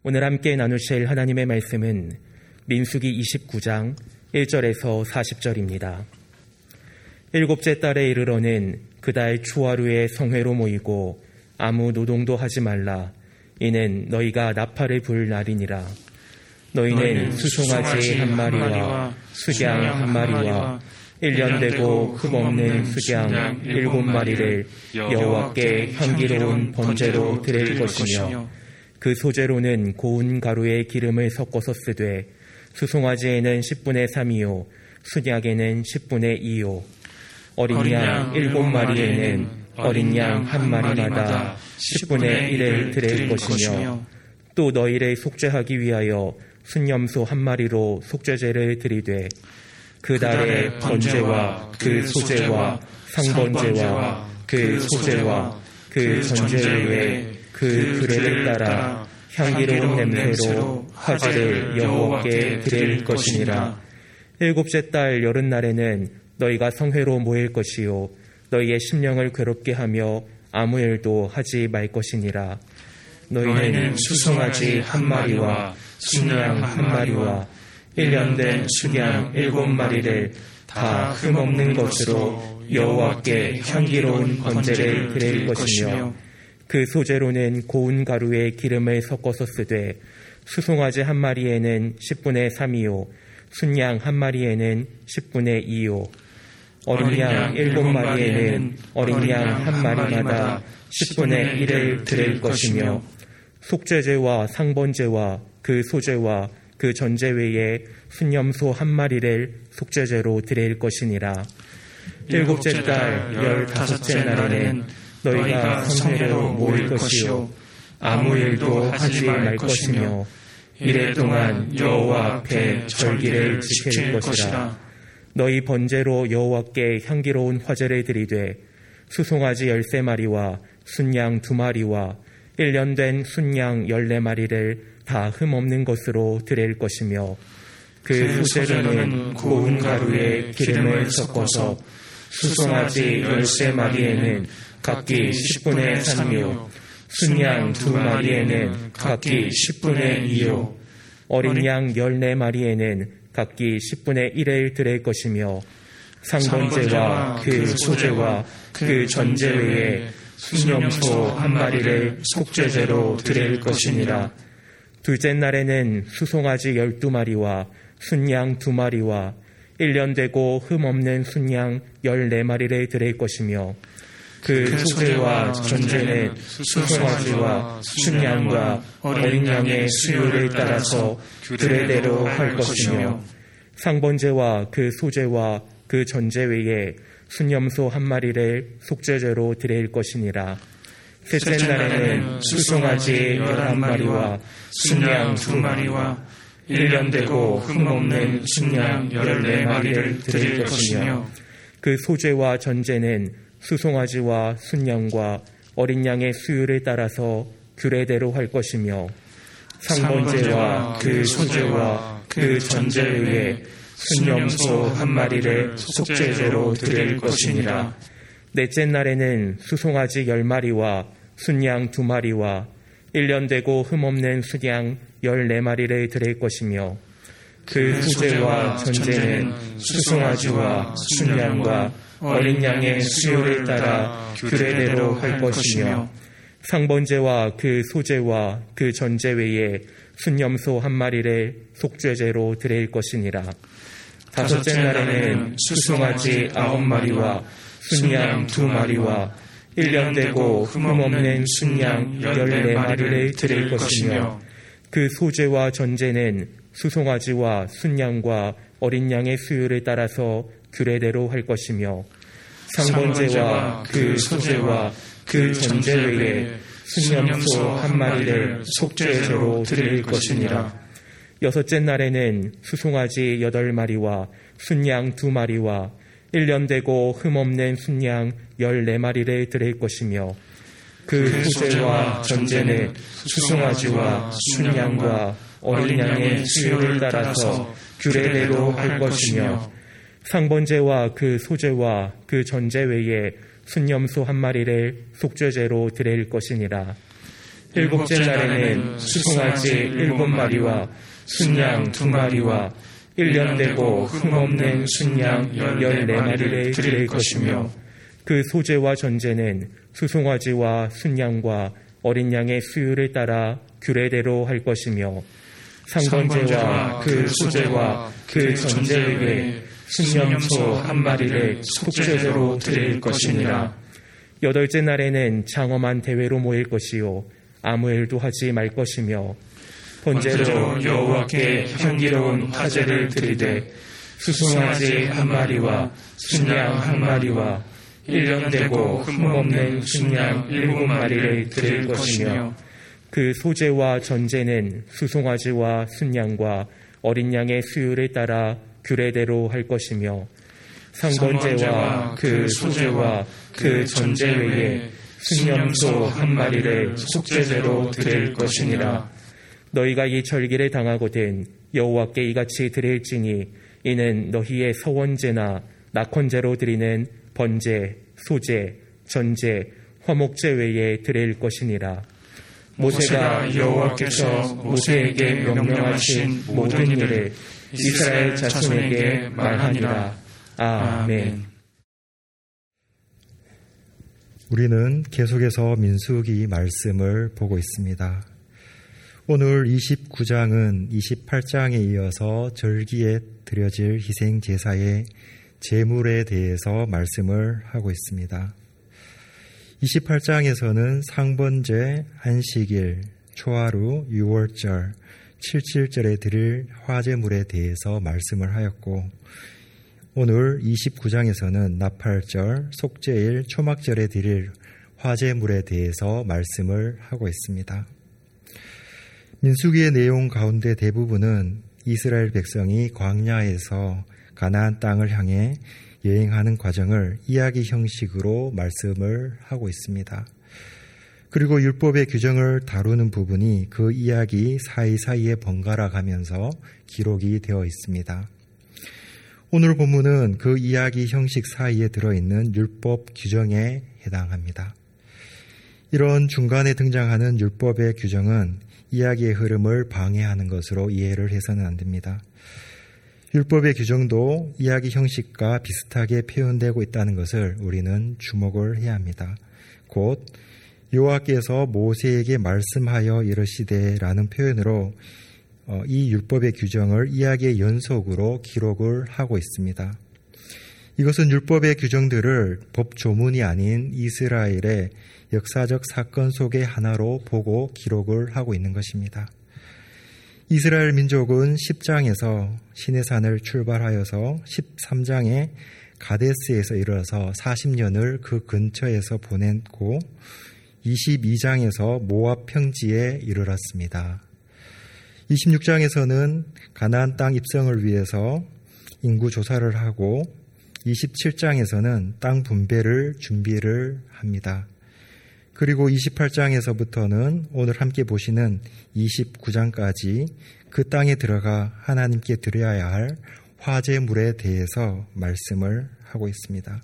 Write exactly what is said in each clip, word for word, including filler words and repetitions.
오늘 함께 나누실 하나님의 말씀은 민수기 이십구 장 일 절에서 사십 절입니다. 일곱째 달에 이르러는 그달 초하루에 성회로 모이고 아무 노동도 하지 말라. 이는 너희가 나팔을 불 날이니라. 너희는 수송아지 한 마리와 수양 한 마리와 일 년 되고 흠없는 수양 일곱 마리를 여호와께 향기로운 번제로 드릴 것이며 그 소제로는 고운 가루에 기름을 섞어서 쓰되 수송아지에는 십분의 삼이요 순양에는 십분의 이요 어린 양 일곱 마리에는 어린 양 한 마리마다 십분의 일을 드릴 것이며 또 너희를 속죄하기 위하여 순염소 한 마리로 속죄제를 드리되 그 달에 번제와 그 소제와 상번제와 그 소제와 그 전제외에 그 규례를 따라 향기로운 냄새로 화제를 여호와께 드릴 것이니라. 일곱째 달 여름날에는 너희가 성회로 모일 것이요 너희의 심령을 괴롭게 하며 아무 일도 하지 말 것이니라. 너희는 수송아지 한 마리와 순양 한 마리와 일 년 된 순양 일곱 마리를 다 흠없는 것으로 여호와께 향기로운 번제를 드릴 것이며 그 소제로는 고운 가루에 기름을 섞어서 쓰되 수송아지 한 마리에는 십분의 삼이요 순양 한 마리에는 십분의 이요 어린 양 일곱 마리에는 어린 양 한 마리마다 십분의 일을 드릴 것이며 속죄제와 상번제와 그 소제와 그 전제 외에 순염소 한 마리를 속죄제로 드릴 것이니라. 일곱째 달 열다섯째 날에는 너희가 성회로 모일 것이요 아무 일도 하지 말 것이며 이래 동안 여호와 앞에 절기를 지킬 것이라. 너희 번제로 여호와께 향기로운 화제를 드리되 수송아지 열세 마리와 순양 두 마리와 일 년 된 순양 열네 마리를 다 흠없는 것으로 드릴 것이며 그 소제로는 고운 가루에 기름을 섞어서 수송아지 열세 마리에는 각기 십분의 삼이요 순양 두 마리에는 각기 십분의 이요 어린 양 열네 마리에는 각기 십분의 일을 드릴 것이며 상번제와 그 소제와 그 전제 외에 순염소 한 마리를 속죄제로 드릴 것이니라. 둘째 날에는 수송아지 열두 마리와 순양 두 마리와 일 년 되고 흠없는 순양 열네 마리를 드릴 것이며 그 소제와 전제는 수송아지와 순양과 어린 양의 수요를 따라서 규례대로 할 것이며 상번제와 그 소제와 그 전제 외에 순염소 한 마리를 속죄제로 드릴 것이니라. 셋째 날에는 수송아지 열한 마리와 순양 두 마리와 일 년 되고 흠없는 순양 열네 마리를 드릴 것이며 그 소제와 전제는 수송아지와 순양과 어린 양의 수요를 따라서 규례대로 할 것이며 상번제와 그 소제와 그 전제 외에 순염소 한 마리를 속죄제로 드릴 것이니라. 넷째 날에는 수송아지 열 마리와 순양 두 마리와 일 년 되고 흠없는 순양 열네 마리를 드릴 것이며 그 소제와 전제는 수송아지와 순양과 어린 양의 수요를 따라 규례대로 할 것이며 상번제와 그 소제와 그 전제 외에 순염소 한 마리를 속죄제로 드릴 것이니라. 다섯째 날에는 수송아지 아홉 마리와 순양 두 마리와 일 년 되고 흠없는 순양 열네 마리를 드릴 것이며 그 소제와 전제는 수송아지와 순양과 어린 양의 수요를 따라서 규례대로 할 것이며 상번제와 그 소제와 그 전제 외에 순염소 한 마리를 속죄제로 드릴 것이니라. 여섯째 날에는 수송아지 여덟 마리와 순양 두 마리와 일 년 되고 흠없는 순양 열네 마리를 드릴 것이며 그 소제와 전제는 수송아지와 순양과 어린 양의 수요를 따라서 규례대로 할 것이며 상번제와 그 소제와 그 전제 외에 순염소 한 마리를 속죄제로 드릴 것이니라. 일곱째 날에는 수송아지 일곱 마리와 순양 두 마리와 일 년 되고 흠없는 순양 열네 마리를 드릴 것이며 그 소재와 전제는 수송아지와 순양과 어린 양의 수율을 따라 규례대로 할 것이며 상번제와 그 소재와 그 전제 외에 순염소 한 마리를 속죄제로 드릴 것이니라. 여덟째 날에는 장엄한 대회로 모일 것이요 아무 일도 하지 말 것이며 번제로 여호와께 향기로운 화제를 드리되 수송아지 한 마리와 순양 한 마리와 일 년 되고 흠없는 순양 일곱 마리를 드릴 것이며 그 소재와 전제는 수송아지와 순양과 어린 양의 수율을 따라 규례대로 할 것이며 상번제와 그 소재와 그 전제 외에 순염소 한 마리를 속죄제로 드릴 것이니라. 너희가 이 절기를 당하거든 여호와께 이같이 드릴지니 이는 너희의 서원제나 낙헌제로 드리는 번제, 소제, 전제, 화목제 외에 드릴 것이니라. 모세가 여호와께서 모세에게 명령하신 모든 일을 이스라엘 자손에게 말하니라. 아멘. 우리는 계속해서 민수기 말씀을 보고 있습니다. 오늘 이십구 장은 이십팔 장에 이어서 절기에 드려질 희생 제사의 제물에 대해서 말씀을 하고 있습니다. 이십팔 장에서는 상번제, 안식일, 초하루, 유월절, 칠칠절에 드릴 화제물에 대해서 말씀을 하였고 오늘 이십구 장에서는 나팔절, 속죄일, 초막절에 드릴 화제물에 대해서 말씀을 하고 있습니다. 민수기의 내용 가운데 대부분은 이스라엘 백성이 광야에서 가나안 땅을 향해 여행하는 과정을 이야기 형식으로 말씀을 하고 있습니다. 그리고 율법의 규정을 다루는 부분이 그 이야기 사이사이에 번갈아 가면서 기록이 되어 있습니다. 오늘 본문은 그 이야기 형식 사이에 들어있는 율법 규정에 해당합니다. 이런 중간에 등장하는 율법의 규정은 이야기의 흐름을 방해하는 것으로 이해를 해서는 안 됩니다. 율법의 규정도 이야기 형식과 비슷하게 표현되고 있다는 것을 우리는 주목을 해야 합니다. 곧 여호와께서 모세에게 말씀하여 이르시되라는 표현으로 이 율법의 규정을 이야기의 연속으로 기록을 하고 있습니다. 이것은 율법의 규정들을 법조문이 아닌 이스라엘의 역사적 사건 속의 하나로 보고 기록을 하고 있는 것입니다. 이스라엘 민족은 십 장에서 시내산을 출발하여서 십삼 장에 가데스에서 이르러서 사십 년을 그 근처에서 보냈고 이십이 장에서 모압 평지에 이르렀습니다. 이십육 장에서는 가나안 땅 입성을 위해서 인구 조사를 하고 이십칠 장에서는 땅 분배를 준비를 합니다. 그리고 이십팔 장에서부터는 오늘 함께 보시는 이십구 장까지 그 땅에 들어가 하나님께 드려야 할 화제물에 대해서 말씀을 하고 있습니다.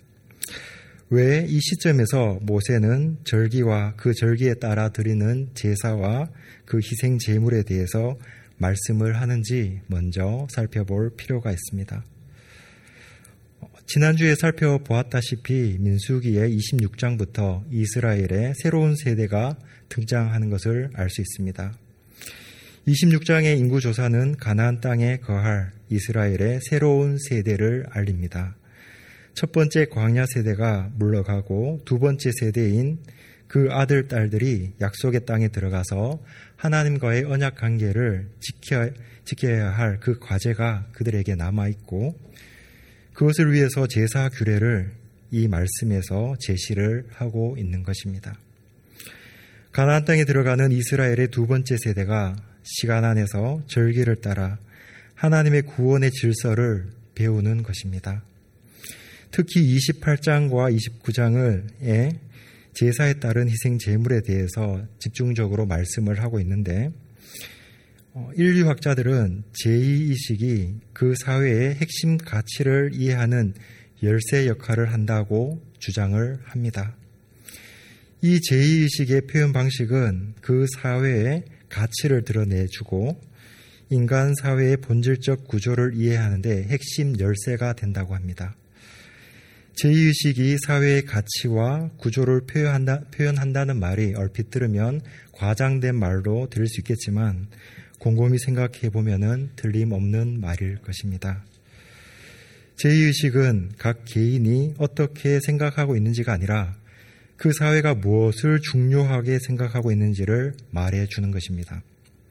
왜 이 시점에서 모세는 절기와 그 절기에 따라 드리는 제사와 그 희생 제물에 대해서 말씀을 하는지 먼저 살펴볼 필요가 있습니다. 지난주에 살펴보았다시피 민수기의 이십육 장부터 이스라엘의 새로운 세대가 등장하는 것을 알 수 있습니다. 이십육 장의 인구조사는 가나안 땅에 거할 이스라엘의 새로운 세대를 알립니다. 첫 번째 광야 세대가 물러가고 두 번째 세대인 그 아들, 딸들이 약속의 땅에 들어가서 하나님과의 언약 관계를 지켜, 지켜야 할 그 과제가 그들에게 남아있고 그것을 위해서 제사 규례를 이 말씀에서 제시를 하고 있는 것입니다. 가나안 땅에 들어가는 이스라엘의 두 번째 세대가 시간 안에서 절기를 따라 하나님의 구원의 질서를 배우는 것입니다. 특히 이십팔 장과 이십구 장을 제사에 따른 희생 제물에 대해서 집중적으로 말씀을 하고 있는데 인류학자들은 제이의식이 그 사회의 핵심 가치를 이해하는 열쇠 역할을 한다고 주장을 합니다. 이 제의의식의 표현 방식은 그 사회의 가치를 드러내주고 인간 사회의 본질적 구조를 이해하는 데 핵심 열쇠가 된다고 합니다. 제의의식이 사회의 가치와 구조를 표현한다, 표현한다는 말이 얼핏 들으면 과장된 말로 들릴 수 있겠지만 곰곰이 생각해 보면은 틀림없는 말일 것입니다. 제의의식은 각 개인이 어떻게 생각하고 있는지가 아니라 그 사회가 무엇을 중요하게 생각하고 있는지를 말해주는 것입니다.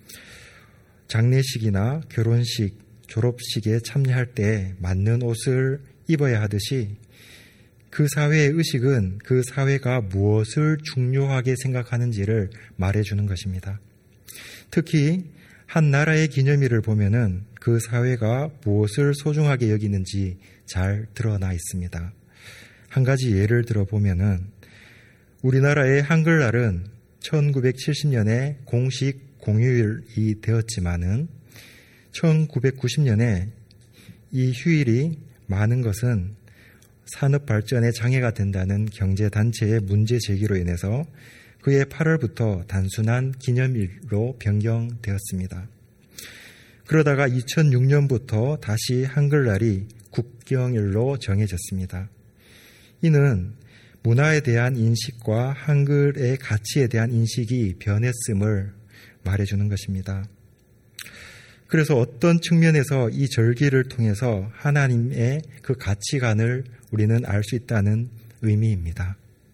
장례식이나 결혼식, 졸업식에 참여할 때 맞는 옷을 입어야 하듯이 그 사회의 의식은 그 사회가 무엇을 중요하게 생각하는지를 말해주는 것입니다. 특히 한 나라의 기념일을 보면은 그 사회가 무엇을 소중하게 여기는지 잘 드러나 있습니다. 한 가지 예를 들어보면은 우리나라의 한글날은 천구백칠십 년에 공식 공휴일이 되었지만은 천구백구십 년에 이 휴일이 많은 것은 산업 발전에 장애가 된다는 경제단체의 문제 제기로 인해서 그해 팔월부터 단순한 기념일로 변경되었습니다. 그러다가 이천육 년부터 다시 한글날이 국경일로 정해졌습니다. 이는 문화에 대한 인식과 한글의 가치에 대한 인식이 변했음을 말해주는 것입니다. 그래서 어떤 측면에서 이 절기를 통해서 하나님의 그 가치관을 우리는 알 수 있다는 의미입니다.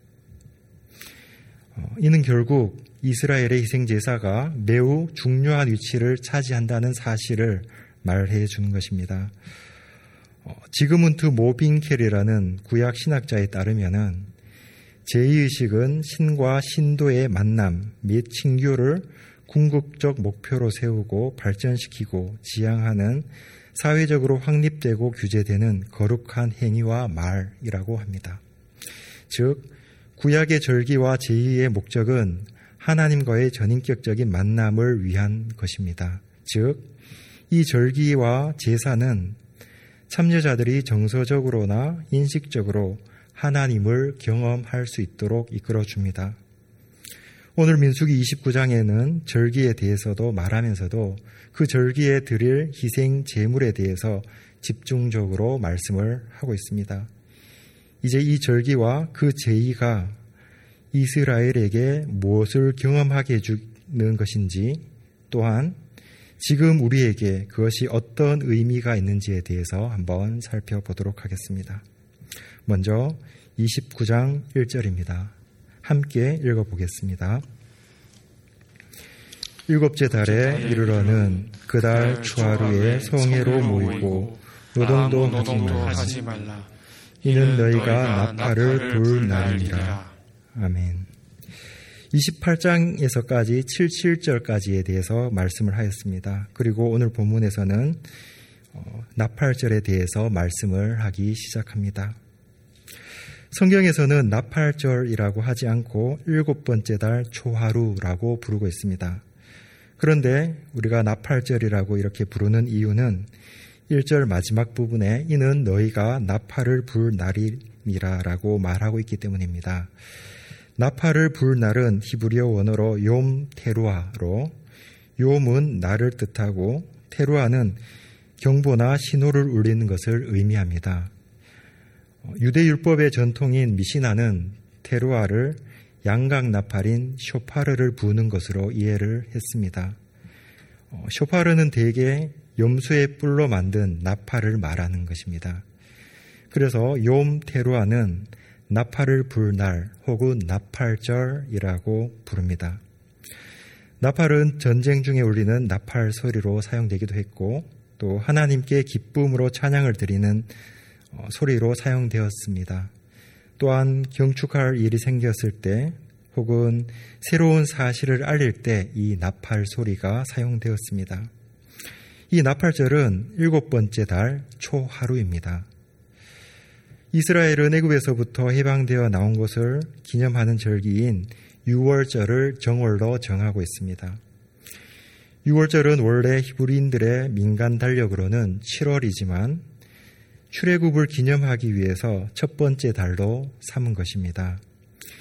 이는 결국 이스라엘의 희생제사가 매우 중요한 위치를 차지한다는 사실을 말해 주는 것입니다. 지그문트 모빈켈이라는 구약 신학자에 따르면은 제의의식은 신과 신도의 만남 및 친교를 궁극적 목표로 세우고 발전시키고 지향하는 사회적으로 확립되고 규제되는 거룩한 행위와 말이라고 합니다. 즉 구약의 절기와 제의의 목적은 하나님과의 전인격적인 만남을 위한 것입니다. 즉 이 절기와 제사는 참여자들이 정서적으로나 인식적으로 하나님을 경험할 수 있도록 이끌어줍니다. 오늘 민수기 이십구 장에는 절기에 대해서도 말하면서도 그 절기에 드릴 희생 제물에 대해서 집중적으로 말씀을 하고 있습니다. 이제 이 절기와 그 제의가 이스라엘에게 무엇을 경험하게 해주는 것인지 또한 지금 우리에게 그것이 어떤 의미가 있는지에 대해서 한번 살펴보도록 하겠습니다. 먼저 이십구 장 일 절입니다. 함께 읽어보겠습니다. 일곱째 달에 이르러는 그 달 초하루에 성회로 모이고 노동도 하지 말라. 이는 너희가 나팔을 불 날이니라. 아멘. 이십팔 장에서까지 칠십칠 절까지에 대해서 말씀을 하였습니다. 그리고 오늘 본문에서는 나팔절에 대해서 말씀을 하기 시작합니다. 성경에서는 나팔절이라고 하지 않고 일곱 번째 달 초하루라고 부르고 있습니다. 그런데 우리가 나팔절이라고 이렇게 부르는 이유는 일 절 마지막 부분에 이는 너희가 나팔을 불 날이니라 라고 말하고 있기 때문입니다. 나팔을 불 날은 히브리어 원어로 욤 테루아로 욤은 날을 뜻하고 테루아는 경보나 신호를 울리는 것을 의미합니다. 유대율법의 전통인 미시나는 테루아를 양각 나팔인 쇼파르를 부는 것으로 이해를 했습니다. 쇼파르는 대개 염소의 뿔로 만든 나팔을 말하는 것입니다. 그래서 욤 테루아는 나팔을 불 날 혹은 나팔절이라고 부릅니다. 나팔은 전쟁 중에 울리는 나팔 소리로 사용되기도 했고 또 하나님께 기쁨으로 찬양을 드리는 소리로 사용되었습니다. 또한 경축할 일이 생겼을 때 혹은 새로운 사실을 알릴 때 이 나팔 소리가 사용되었습니다. 이 나팔절은 일곱 번째 달 초하루입니다. 이스라엘은 애굽에서부터 해방되어 나온 것을 기념하는 절기인 유월절을 정월로 정하고 있습니다. 유월절은 원래 히브리인들의 민간 달력으로는 칠월이지만 출애굽을 기념하기 위해서 첫 번째 달로 삼은 것입니다.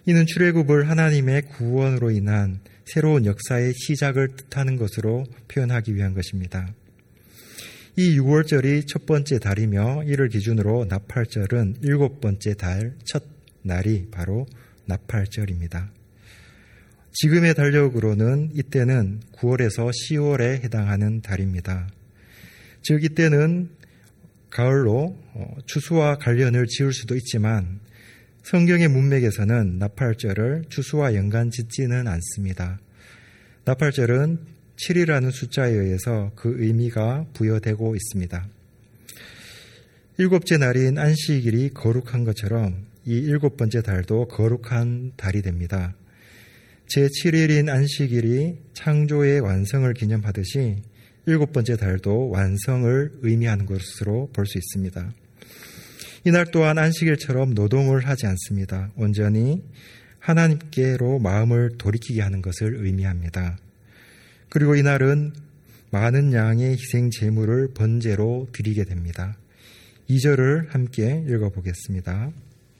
이는 출애굽을 하나님의 구원으로 인한 새로운 역사의 시작을 뜻하는 것으로 표현하기 위한 것입니다. 이 유월절이 첫 번째 달이며 이를 기준으로 나팔절은 일곱 번째 달 첫 날이 바로 나팔절입니다. 지금의 달력으로는 이때는 구월에서 시월에 해당하는 달입니다. 즉 이때는 가을로 추수와 관련을 지을 수도 있지만 성경의 문맥에서는 나팔절을 추수와 연관 짓지는 않습니다. 나팔절은 칠이라는 숫자에 의해서 그 의미가 부여되고 있습니다. 일곱째 날인 안식일이 거룩한 것처럼 이 일곱 번째 달도 거룩한 달이 됩니다. 제칠 일인 안식일이 창조의 완성을 기념하듯이 일곱 번째 달도 완성을 의미하는 것으로 볼 수 있습니다. 이날 또한 안식일처럼 노동을 하지 않습니다. 온전히 하나님께로 마음을 돌이키게 하는 것을 의미합니다. 그리고 이날은 많은 양의 희생 제물을 번제로 드리게 됩니다. 이 절을 함께 읽어보겠습니다.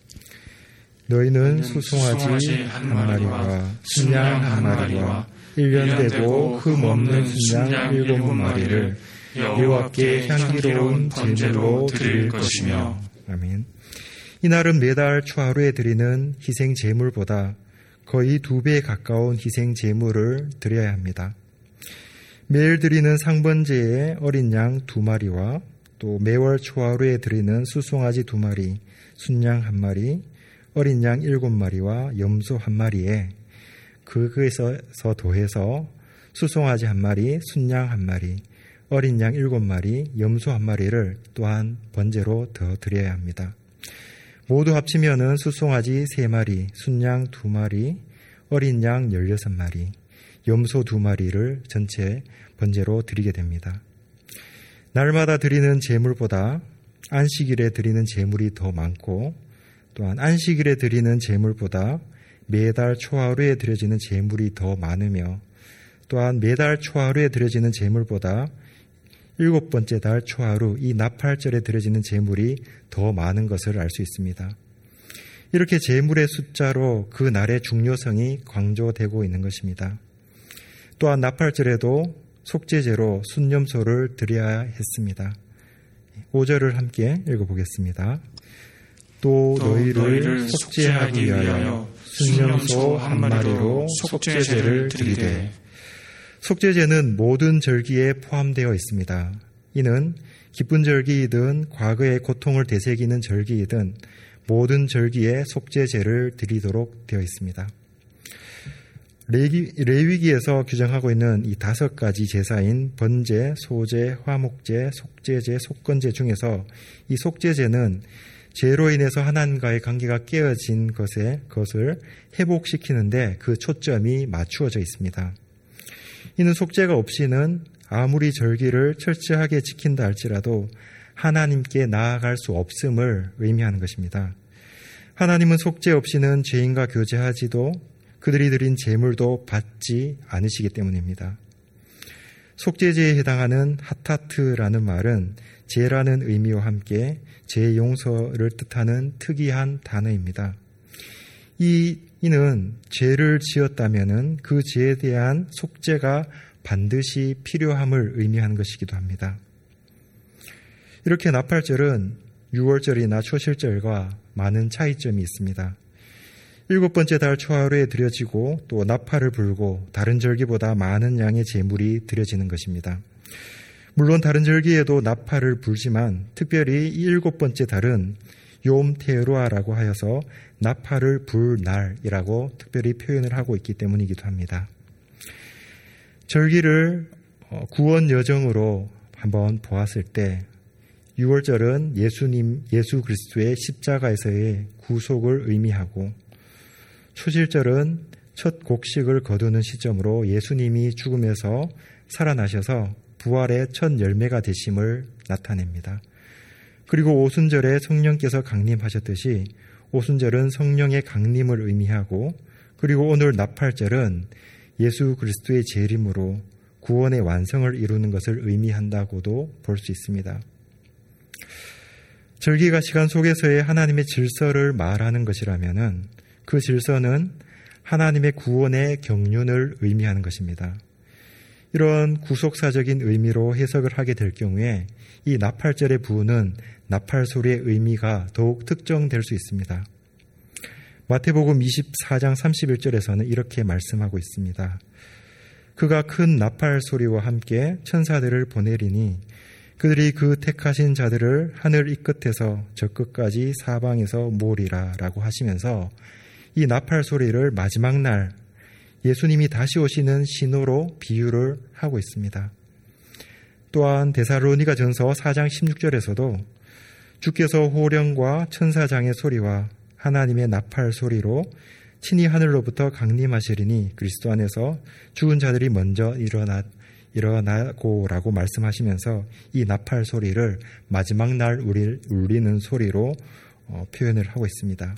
너희는 수송아지 한 마리와 순양 한 마리와 일 년 되고 흠 없는 순양 일곱 마리를 여호와께 향기로운 번제로 드릴 것이며. 아멘. 이날은 매달 초하루에 드리는 희생 제물보다 거의 두 배 가까운 희생 제물을 드려야 합니다. 매일 드리는 상번제의 어린 양 두 마리와 또 매월 초하루에 드리는 수송아지 두 마리, 순양 한 마리, 어린 양 일곱 마리와 염소 한 마리에 그거에서 더해서 수송아지 한 마리, 순양 한 마리, 어린 양 일곱 마리, 염소 한 마리를 또한 번제로 더 드려야 합니다. 모두 합치면은 수송아지 세 마리, 순양 두 마리, 어린 양 열여섯 마리, 염소 두 마리를 전체 번제로 드리게 됩니다. 날마다 드리는 제물보다 안식일에 드리는 제물이 더 많고 또한 안식일에 드리는 제물보다 매달 초하루에 드려지는 제물이 더 많으며 또한 매달 초하루에 드려지는 제물보다 일곱 번째 달 초하루 이 나팔절에 드려지는 제물이 더 많은 것을 알 수 있습니다. 이렇게 제물의 숫자로 그 날의 중요성이 강조되고 있는 것입니다. 또한 나팔절에도 속죄제로 순념소를 드려야 했습니다. 오 절을 함께 읽어보겠습니다. 또, 또 너희를, 너희를 속죄하기 위하여 순념소 한 마리로 속죄제를 드리되. 속죄제는 모든 절기에 포함되어 있습니다. 이는 기쁜 절기이든 과거의 고통을 되새기는 절기이든 모든 절기에 속죄제를 드리도록 되어 있습니다. 레기, 레위기에서 규정하고 있는 이 다섯 가지 제사인 번제, 소제, 화목제, 속죄제, 속건제 중에서 이 속죄제는 죄로 인해서 하나님과의 관계가 깨어진 것에 그것을 회복시키는데 그 초점이 맞추어져 있습니다. 이는 속죄가 없이는 아무리 절기를 철저하게 지킨다 할지라도 하나님께 나아갈 수 없음을 의미하는 것입니다. 하나님은 속죄 없이는 죄인과 교제하지도 그들이 드린 제물도 받지 않으시기 때문입니다. 속죄제에 해당하는 하타트라는 말은 죄라는 의미와 함께 죄 용서를 뜻하는 특이한 단어입니다. 이, 이는 죄를 지었다면은 그 죄에 대한 속죄가 반드시 필요함을 의미하는 것이기도 합니다. 이렇게 나팔절은 유월절이나 초실절과 많은 차이점이 있습니다. 일곱 번째 달 초하루에 드려지고 또 나팔을 불고 다른 절기보다 많은 양의 제물이 드려지는 것입니다. 물론 다른 절기에도 나팔을 불지만 특별히 이 일곱 번째 달은 욤 테루아라고 하여서 나팔을 불 날이라고 특별히 표현을 하고 있기 때문이기도 합니다. 절기를 구원 여정으로 한번 보았을 때 유월절은 예수님, 예수 그리스도의 십자가에서의 구속을 의미하고 초실절은 첫 곡식을 거두는 시점으로 예수님이 죽음에서 살아나셔서 부활의 첫 열매가 되심을 나타냅니다. 그리고 오순절에 성령께서 강림하셨듯이 오순절은 성령의 강림을 의미하고 그리고 오늘 나팔절은 예수 그리스도의 재림으로 구원의 완성을 이루는 것을 의미한다고도 볼 수 있습니다. 절기가 시간 속에서의 하나님의 질서를 말하는 것이라면은 그 질서는 하나님의 구원의 경륜을 의미하는 것입니다. 이런 구속사적인 의미로 해석을 하게 될 경우에 이 나팔절의 부호는 나팔소리의 의미가 더욱 특정될 수 있습니다. 마태복음 이십사 장 삼십일 절에서는 이렇게 말씀하고 있습니다. 그가 큰 나팔소리와 함께 천사들을 보내리니 그들이 그 택하신 자들을 하늘 이 끝에서 저 끝까지 사방에서 모으리라 라고 하시면서 이 나팔소리를 마지막 날 예수님이 다시 오시는 신호로 비유를 하고 있습니다. 또한 데살로니가 전서 사 장 십육 절에서도 주께서 호령과 천사장의 소리와 하나님의 나팔 소리로 친히 하늘로부터 강림하시리니 그리스도 안에서 죽은 자들이 먼저 일어나, 일어나고라고 말씀하시면서 이 나팔 소리를 마지막 날 울리는 소리로 어, 표현을 하고 있습니다.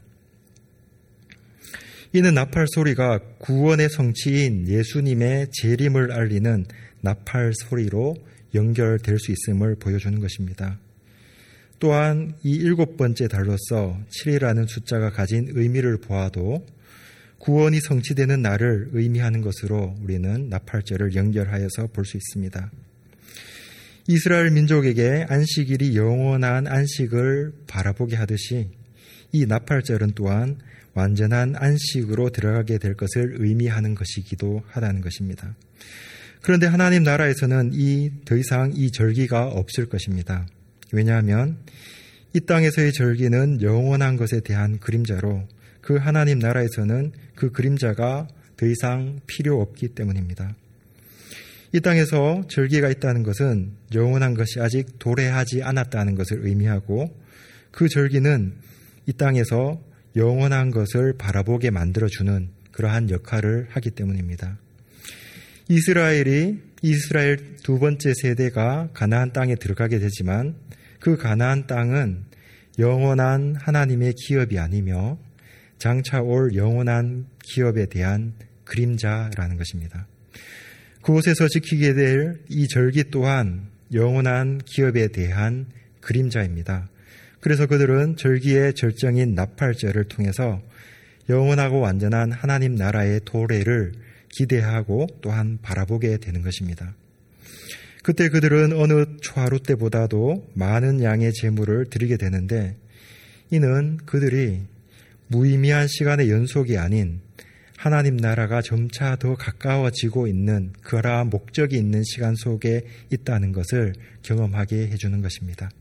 이는 나팔 소리가 구원의 성취인 예수님의 재림을 알리는 나팔 소리로 연결될 수 있음을 보여주는 것입니다. 또한 이 일곱 번째 달로서 칠이라는 숫자가 가진 의미를 보아도 구원이 성취되는 날을 의미하는 것으로 우리는 나팔절을 연결하여서 볼 수 있습니다. 이스라엘 민족에게 안식일이 영원한 안식을 바라보게 하듯이 이 나팔절은 또한 완전한 안식으로 들어가게 될 것을 의미하는 것이기도 하다는 것입니다. 그런데 하나님 나라에서는 이 더 이상 이 절기가 없을 것입니다. 왜냐하면 이 땅에서의 절기는 영원한 것에 대한 그림자로 그 하나님 나라에서는 그 그림자가 더 이상 필요 없기 때문입니다. 이 땅에서 절기가 있다는 것은 영원한 것이 아직 도래하지 않았다는 것을 의미하고 그 절기는 이 땅에서 영원한 것을 바라보게 만들어주는 그러한 역할을 하기 때문입니다. 이스라엘이 이스라엘 두 번째 세대가 가나안 땅에 들어가게 되지만 그 가나안 땅은 영원한 하나님의 기업이 아니며 장차 올 영원한 기업에 대한 그림자라는 것입니다. 그곳에서 지키게 될 이 절기 또한 영원한 기업에 대한 그림자입니다. 그래서 그들은 절기의 절정인 나팔절을 통해서 영원하고 완전한 하나님 나라의 도래를 기대하고 또한 바라보게 되는 것입니다. 그때 그들은 어느 초하루 때보다도 많은 양의 제물을 드리게 되는데 이는 그들이 무의미한 시간의 연속이 아닌 하나님 나라가 점차 더 가까워지고 있는 그러한 목적이 있는 시간 속에 있다는 것을 경험하게 해주는 것입니다.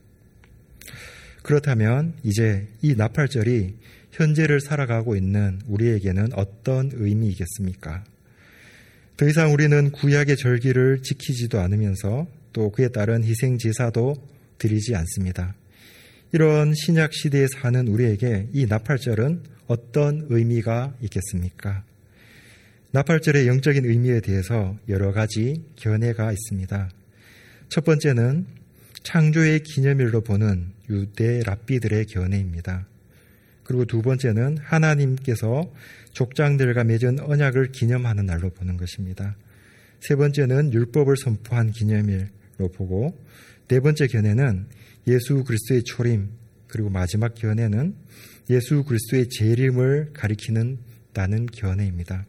그렇다면 이제 이 나팔절이 현재를 살아가고 있는 우리에게는 어떤 의미이겠습니까? 더 이상 우리는 구약의 절기를 지키지도 않으면서 또 그에 따른 희생 제사도 드리지 않습니다. 이런 신약 시대에 사는 우리에게 이 나팔절은 어떤 의미가 있겠습니까? 나팔절의 영적인 의미에 대해서 여러 가지 견해가 있습니다. 첫 번째는 창조의 기념일로 보는 유대 랍비들의 견해입니다. 그리고 두 번째는 하나님께서 족장들과 맺은 언약을 기념하는 날로 보는 것입니다. 세 번째는 율법을 선포한 기념일로 보고 네 번째 견해는 예수 그리스도의 초림, 그리고 마지막 견해는 예수 그리스도의 재림을 가리키는 다는 견해입니다.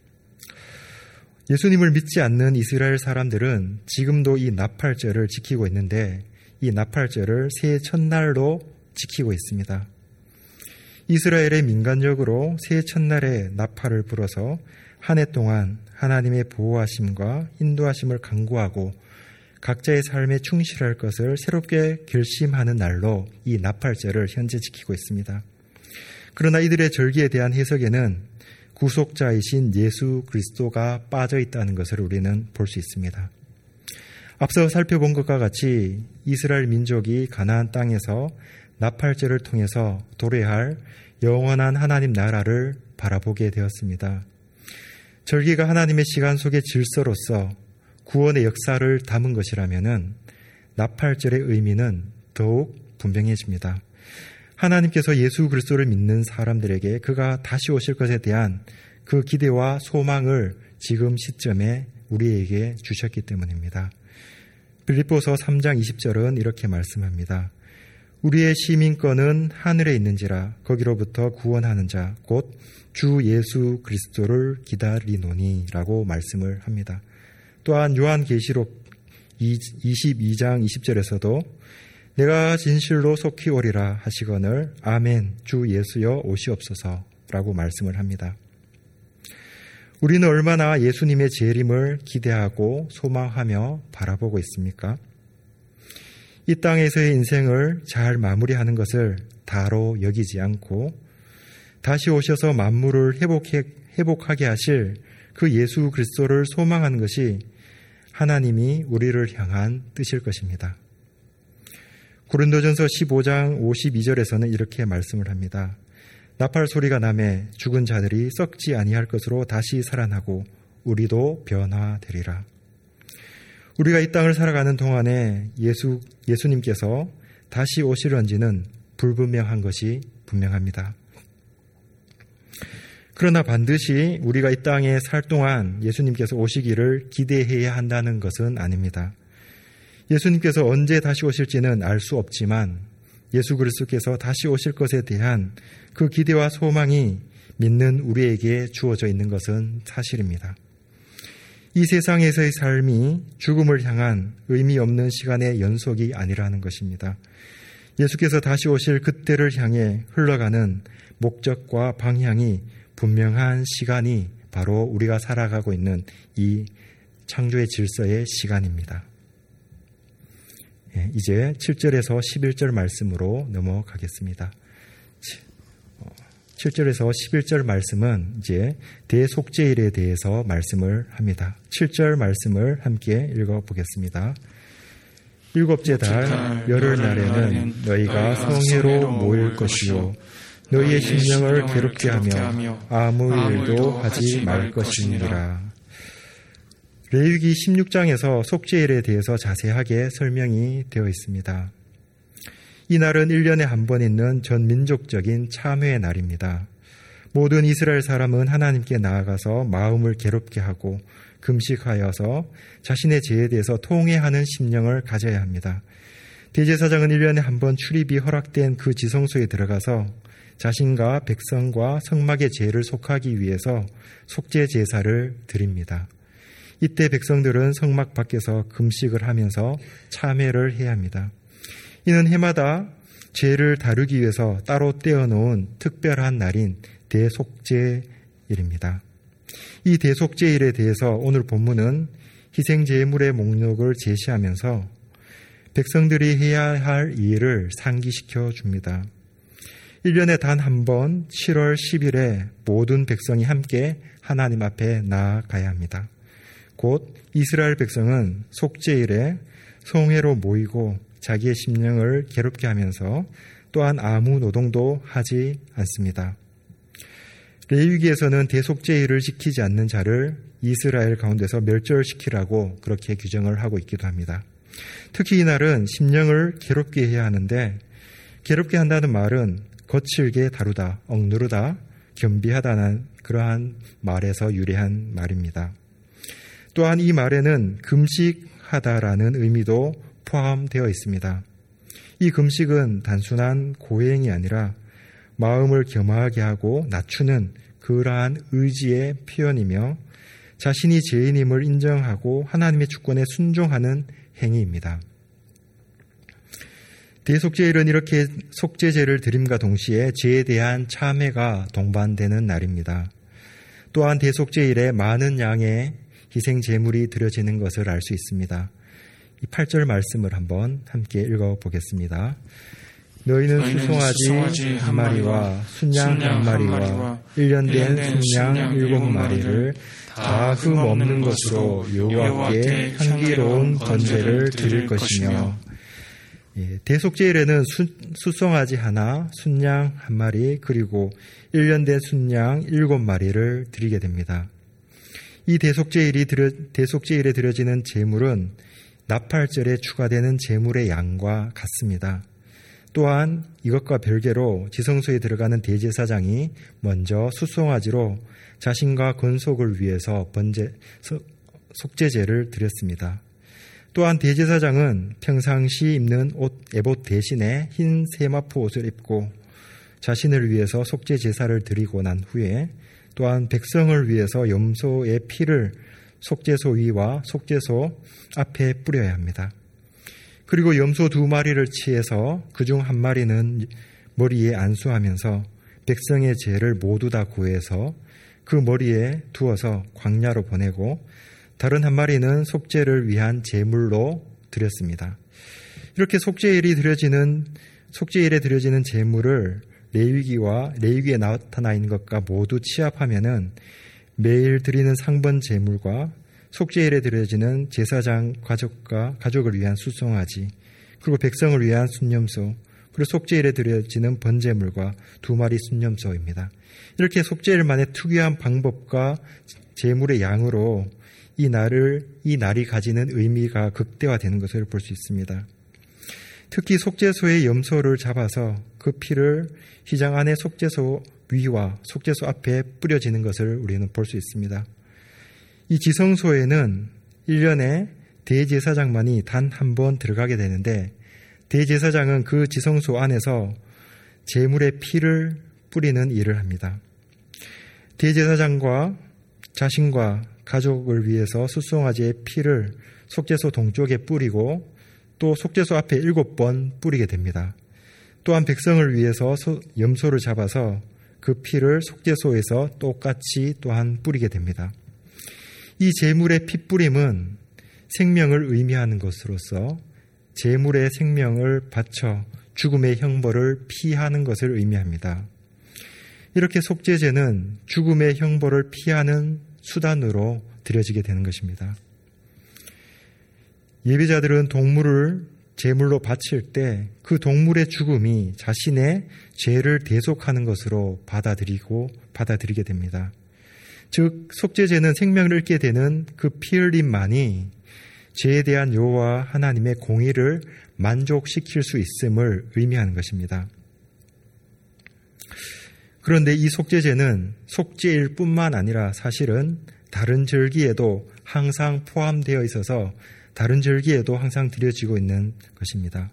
예수님을 믿지 않는 이스라엘 사람들은 지금도 이 나팔절을 지키고 있는데 이 나팔절을 새해 첫날로 지키고 있습니다. 이스라엘의 민간적으로 새해 첫날에 나팔을 불어서 한 해 동안 하나님의 보호하심과 인도하심을 간구하고 각자의 삶에 충실할 것을 새롭게 결심하는 날로 이 나팔절을 현재 지키고 있습니다. 그러나 이들의 절기에 대한 해석에는 구속자이신 예수 그리스도가 빠져 있다는 것을 우리는 볼 수 있습니다. 앞서 살펴본 것과 같이 이스라엘 민족이 가나안 땅에서 나팔절을 통해서 도래할 영원한 하나님 나라를 바라보게 되었습니다. 절기가 하나님의 시간 속의 질서로서 구원의 역사를 담은 것이라면 나팔절의 의미는 더욱 분명해집니다. 하나님께서 예수 그리스도를 믿는 사람들에게 그가 다시 오실 것에 대한 그 기대와 소망을 지금 시점에 우리에게 주셨기 때문입니다. 빌립보서 삼 장 이십 절은 이렇게 말씀합니다. 우리의 시민권은 하늘에 있는지라 거기로부터 구원하는 자 곧 주 예수 그리스도를 기다리노니라고 말씀을 합니다. 또한 요한계시록 이십이 장 이십 절에서도 내가 진실로 속히 오리라 하시거늘 아멘 주 예수여 오시옵소서라고 말씀을 합니다. 우리는 얼마나 예수님의 재림을 기대하고 소망하며 바라보고 있습니까? 이 땅에서의 인생을 잘 마무리하는 것을 다로 여기지 않고 다시 오셔서 만물을 회복해, 회복하게 하실 그 예수 그리스도를 소망하는 것이 하나님이 우리를 향한 뜻일 것입니다. 고린도전서 십오 장 오십이 절에서는 이렇게 말씀을 합니다. 나팔 소리가 나매 죽은 자들이 썩지 아니할 것으로 다시 살아나고 우리도 변화되리라. 우리가 이 땅을 살아가는 동안에 예수, 예수님께서 다시 오시는지는 불분명한 것이 분명합니다. 그러나 반드시 우리가 이 땅에 살 동안 예수님께서 오시기를 기대해야 한다는 것은 아닙니다. 예수님께서 언제 다시 오실지는 알 수 없지만 예수 그리스도께서 다시 오실 것에 대한 그 기대와 소망이 믿는 우리에게 주어져 있는 것은 사실입니다. 이 세상에서의 삶이 죽음을 향한 의미 없는 시간의 연속이 아니라는 것입니다. 예수께서 다시 오실 그때를 향해 흘러가는 목적과 방향이 분명한 시간이 바로 우리가 살아가고 있는 이 창조의 질서의 시간입니다. 예, 이제 칠 절에서 십일 절 말씀으로 넘어가겠습니다. 칠 절에서 십일 절 말씀은 이제 대속죄일에 대해서 말씀을 합니다. 칠 절 말씀을 함께 읽어보겠습니다. 일곱째 달 열흘날에는 너희가 성회로 모일 것이요 너희의 심령을 괴롭게 하며 아무 일도 하지 말 것이니라. 레위기 십육 장에서 속죄일에 대해서 자세하게 설명이 되어 있습니다. 이 날은 일 년에 한 번 있는 전민족적인 참회의 날입니다. 모든 이스라엘 사람은 하나님께 나아가서 마음을 괴롭게 하고 금식하여서 자신의 죄에 대해서 통회하는 심령을 가져야 합니다. 대제사장은 일 년에 한 번 출입이 허락된 그 지성소에 들어가서 자신과 백성과 성막의 죄를 속하기 위해서 속죄 제사를 드립니다. 이때 백성들은 성막 밖에서 금식을 하면서 참회를 해야 합니다. 이는 해마다 죄를 다루기 위해서 따로 떼어놓은 특별한 날인 대속죄일입니다. 이 대속죄일에 대해서 오늘 본문은 희생제물의 목록을 제시하면서 백성들이 해야 할 일을 상기시켜 줍니다. 일 년에 단 한 번 칠월 십일에 모든 백성이 함께 하나님 앞에 나아가야 합니다. 곧 이스라엘 백성은 속죄일에 성회로 모이고 자기의 심령을 괴롭게 하면서 또한 아무 노동도 하지 않습니다. 레위기에서는 대속죄일을 지키지 않는 자를 이스라엘 가운데서 멸절시키라고 그렇게 규정을 하고 있기도 합니다. 특히 이날은 심령을 괴롭게 해야 하는데 괴롭게 한다는 말은 거칠게 다루다, 억누르다, 겸비하다는 그러한 말에서 유래한 말입니다. 또한 이 말에는 금식하다라는 의미도 포함되어 있습니다. 이 금식은 단순한 고행이 아니라 마음을 겸허하게 하고 낮추는 그러한 의지의 표현이며 자신이 죄인임을 인정하고 하나님의 주권에 순종하는 행위입니다. 대속죄일은 이렇게 속죄제를 드림과 동시에 죄에 대한 참회가 동반되는 날입니다. 또한 대속죄일에 많은 양의 희생 제물이 드려지는 것을 알 수 있습니다. 이 팔 절 말씀을 한번 함께 읽어보겠습니다. 너희는 수송아지 한 마리와 순양 한 마리와 일 년 된 순양 일곱 마리를 다 흠 없는 것으로 여호와께 향기로운 번제를 드릴 것이며, 예, 대속죄일에는 수, 수송아지 하나, 순양 한 마리, 그리고 일 년 된 순양 일곱 마리를 드리게 됩니다. 이 대속죄일이 드려, 대속죄일에 드려지는 제물은 나팔절에 추가되는 제물의 양과 같습니다. 또한 이것과 별개로 지성소에 들어가는 대제사장이 먼저 수송아지로 자신과 건속을 위해서 번제, 속죄제를 드렸습니다. 또한 대제사장은 평상시 입는 옷 에봇 대신에 흰 세마포 옷을 입고 자신을 위해서 속죄 제사를 드리고 난 후에 또한 백성을 위해서 염소의 피를 속죄소 위와 속죄소 앞에 뿌려야 합니다. 그리고 염소 두 마리를 취해서 그중 한 마리는 머리에 안수하면서 백성의 죄를 모두 다 구해서 그 머리에 두어서 광야로 보내고 다른 한 마리는 속죄를 위한 제물로 드렸습니다. 이렇게 속죄일이 드려지는 속죄일에 드려지는 제물을 레위기와 레위기에 나타나 있는 것과 모두 취합하면은 매일 드리는 상번 제물과 속죄일에 드려지는 제사장 가족과 가족을 위한 수송아지, 그리고 백성을 위한 순념소, 그리고 속죄일에 드려지는 번제물과 두 마리 순념소입니다. 이렇게 속죄일만의 특유한 방법과 제물의 양으로 이 날을 이 날이 가지는 의미가 극대화되는 것을 볼 수 있습니다. 특히 속죄소의 염소를 잡아서 그 피를 휘장 안의 속죄소 위와 속죄소 앞에 뿌려지는 것을 우리는 볼 수 있습니다. 이 지성소에는 일 년에 대제사장만이 단 한 번 들어가게 되는데 대제사장은 그 지성소 안에서 제물의 피를 뿌리는 일을 합니다. 대제사장과 자신과 가족을 위해서 숫송아지의 피를 속죄소 동쪽에 뿌리고 또 속죄소 앞에 일곱 번 뿌리게 됩니다. 또한 백성을 위해서 염소를 잡아서 그 피를 속죄소에서 똑같이 또한 뿌리게 됩니다. 이 제물의 피뿌림은 생명을 의미하는 것으로서 제물의 생명을 바쳐 죽음의 형벌을 피하는 것을 의미합니다. 이렇게 속죄제는 죽음의 형벌을 피하는 수단으로 드려지게 되는 것입니다. 예배자들은 동물을 제물로 바칠 때 그 동물의 죽음이 자신의 죄를 대속하는 것으로 받아들이고 받아들이게 됩니다. 즉 속죄제는 생명을 잃게 되는 그 피 흘림만이 죄에 대한 여호와 하나님의 공의를 만족시킬 수 있음을 의미하는 것입니다. 그런데 이 속죄제는 속죄일뿐만 아니라 사실은 다른 절기에도 항상 포함되어 있어서 다른 절기에도 항상 드려지고 있는 것입니다.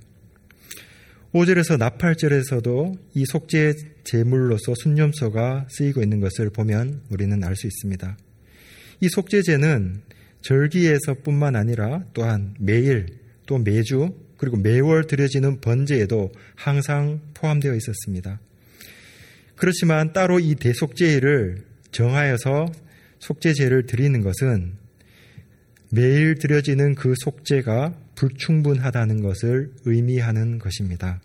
오 절에서 나팔절에서도 이 속죄 제물로서 순념소가 쓰이고 있는 것을 보면 우리는 알 수 있습니다. 이 속죄제는 절기에서뿐만 아니라 또한 매일 또 매주 그리고 매월 드려지는 번제에도 항상 포함되어 있었습니다. 그렇지만 따로 이 대속죄일을 정하여서 속죄제를 드리는 것은 매일 드려지는 그 속죄가 불충분하다는 것을 의미하는 것입니다.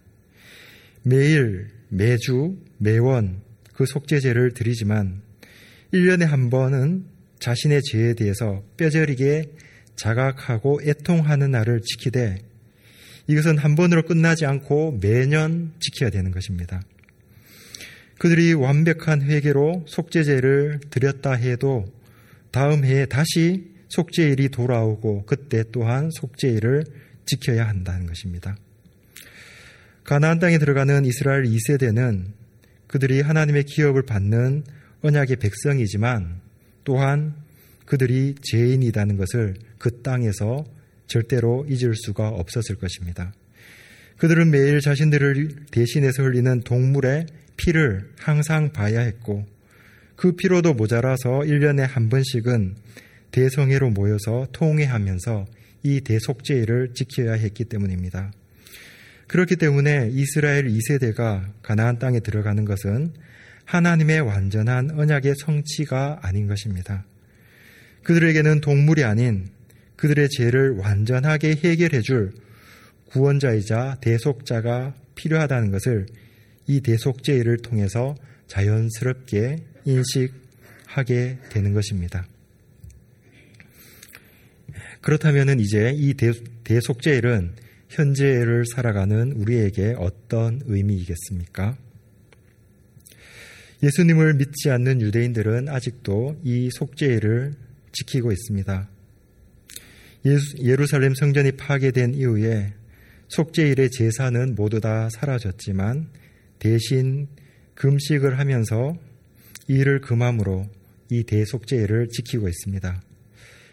매일, 매주, 매원 그 속죄제를 드리지만 일 년에 한 번은 자신의 죄에 대해서 뼈저리게 자각하고 애통하는 날을 지키되 이것은 한 번으로 끝나지 않고 매년 지켜야 되는 것입니다. 그들이 완벽한 회개로 속죄제를 드렸다 해도 다음 해에 다시 속죄일이 돌아오고 그때 또한 속죄일을 지켜야 한다는 것입니다. 가나안 땅에 들어가는 이스라엘 이 세대는 그들이 하나님의 기업을 받는 언약의 백성이지만 또한 그들이 죄인이라는 것을 그 땅에서 절대로 잊을 수가 없었을 것입니다. 그들은 매일 자신들을 대신해서 흘리는 동물의 피를 항상 봐야 했고 그 피로도 모자라서 일 년에 한 번씩은 대성회로 모여서 통회하면서 이 대속죄일을 지켜야 했기 때문입니다. 그렇기 때문에 이스라엘 이 세대가 가나안 땅에 들어가는 것은 하나님의 완전한 언약의 성취가 아닌 것입니다. 그들에게는 동물이 아닌 그들의 죄를 완전하게 해결해 줄 구원자이자 대속자가 필요하다는 것을 이 대속죄일을 통해서 자연스럽게 인식하게 되는 것입니다. 그렇다면 이제 이 대속죄일은 현재를 살아가는 우리에게 어떤 의미이겠습니까? 예수님을 믿지 않는 유대인들은 아직도 이 속죄일을 지키고 있습니다. 예수, 예루살렘 성전이 파괴된 이후에 속죄일의 제사는 모두 다 사라졌지만 대신 금식을 하면서 이를 금함으로 이 대속죄일을 지키고 있습니다.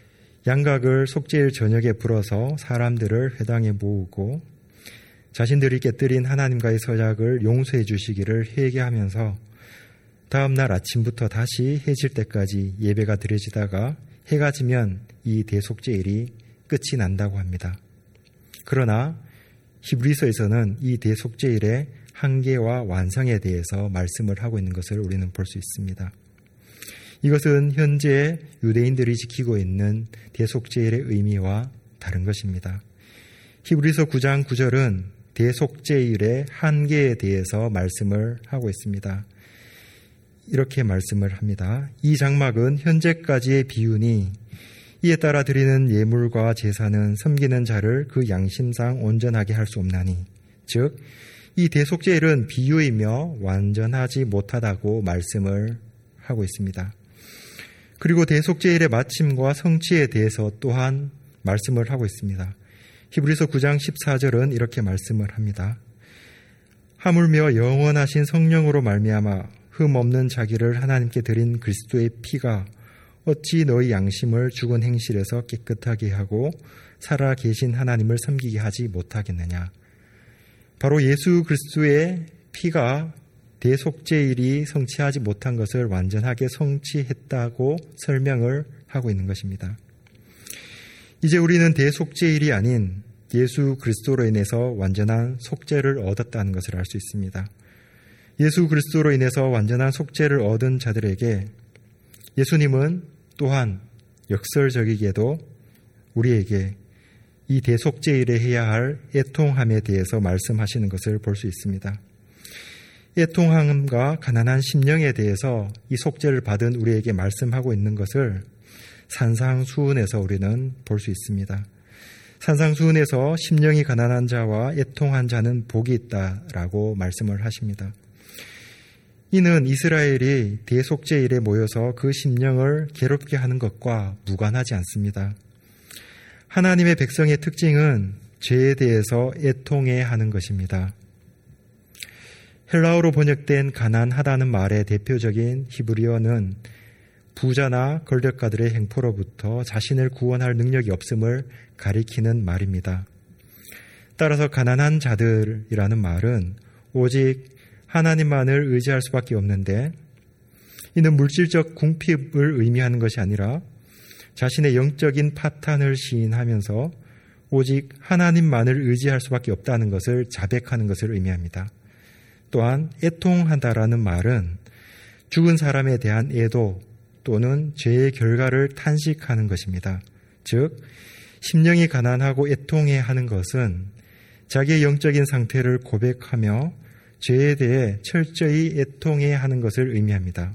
양각을 속죄일 저녁에 불어서 사람들을 회당에 모으고 자신들이 깨뜨린 하나님과의 서약을 용서해 주시기를 회개하면서 다음 날 아침부터 다시 해질 때까지 예배가 드려지다가 해가 지면 이 대속죄일이 끝이 난다고 합니다. 그러나 히브리서에서는 이 대속죄일의 한계와 완성에 대해서 말씀을 하고 있는 것을 우리는 볼 수 있습니다. 이것은 현재 유대인들이 지키고 있는 대속죄일의 의미와 다른 것입니다. 히브리서 구 장 구 절은 대속죄일의 한계에 대해서 말씀을 하고 있습니다. 이렇게 말씀을 합니다. 이 장막은 현재까지의 비유니 이에 따라 드리는 예물과 제사는 섬기는 자를 그 양심상 온전하게 할 수 없나니, 즉 이 대속죄일은 비유이며 완전하지 못하다고 말씀을 하고 있습니다. 그리고 대속죄일의 마침과 성취에 대해서 또한 말씀을 하고 있습니다. 히브리서 구 장 십사 절은 이렇게 말씀을 합니다. 하물며 영원하신 성령으로 말미암아 흠 없는 자기를 하나님께 드린 그리스도의 피가 어찌 너희 양심을 죽은 행실에서 깨끗하게 하고 살아 계신 하나님을 섬기게 하지 못하겠느냐. 바로 예수 그리스도의 피가 대속죄일이 성취하지 못한 것을 완전하게 성취했다고 설명을 하고 있는 것입니다. 이제 우리는 대속죄일이 아닌 예수 그리스도로 인해서 완전한 속죄를 얻었다는 것을 알 수 있습니다. 예수 그리스도로 인해서 완전한 속죄를 얻은 자들에게 예수님은 또한 역설적이게도 우리에게 이 대속죄일에 해야 할 애통함에 대해서 말씀하시는 것을 볼 수 있습니다. 애통함과 가난한 심령에 대해서 이 속죄를 받은 우리에게 말씀하고 있는 것을 산상수훈에서 우리는 볼 수 있습니다. 산상수훈에서 심령이 가난한 자와 애통한 자는 복이 있다라고 말씀을 하십니다. 이는 이스라엘이 대속죄일에 모여서 그 심령을 괴롭게 하는 것과 무관하지 않습니다. 하나님의 백성의 특징은 죄에 대해서 애통해야 하는 것입니다. 헬라어로 번역된 가난하다는 말의 대표적인 히브리어는 부자나 권력가들의 행포로부터 자신을 구원할 능력이 없음을 가리키는 말입니다. 따라서 가난한 자들이라는 말은 오직 하나님만을 의지할 수밖에 없는데, 이는 물질적 궁핍을 의미하는 것이 아니라 자신의 영적인 파탄을 시인하면서 오직 하나님만을 의지할 수밖에 없다는 것을 자백하는 것을 의미합니다. 또한 애통한다라는 말은 죽은 사람에 대한 애도 또는 죄의 결과를 탄식하는 것입니다. 즉 심령이 가난하고 애통해야 하는 것은 자기의 영적인 상태를 고백하며 죄에 대해 철저히 애통해야 하는 것을 의미합니다.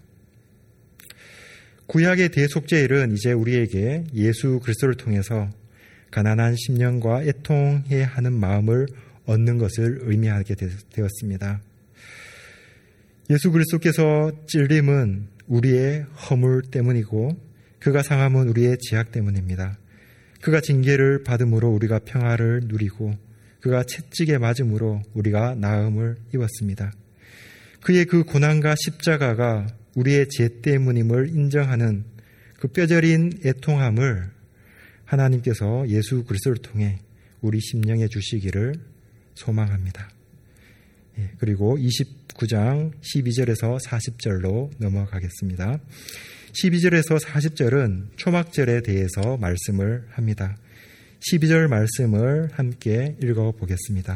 구약의 대속죄일은 이제 우리에게 예수 그리스도를 통해서 가난한 심령과 애통해야 하는 마음을 얻는 것을 의미하게 되었습니다. 예수 그리스도께서 찔림은 우리의 허물 때문이고 그가 상함은 우리의 죄악 때문입니다. 그가 징계를 받음으로 우리가 평화를 누리고 그가 채찍에 맞음으로 우리가 나음을 입었습니다. 그의 그 고난과 십자가가 우리의 죄 때문임을 인정하는 그 뼈저린 애통함을 하나님께서 예수 그리스도를 통해 우리 심령에 주시기를 소망합니다. 예, 그리고 이십구 장 십이 절에서 사십 절로 넘어가겠습니다. 십이 절에서 사십 절은 초막절에 대해서 말씀을 합니다. 십이 절 말씀을 함께 읽어보겠습니다.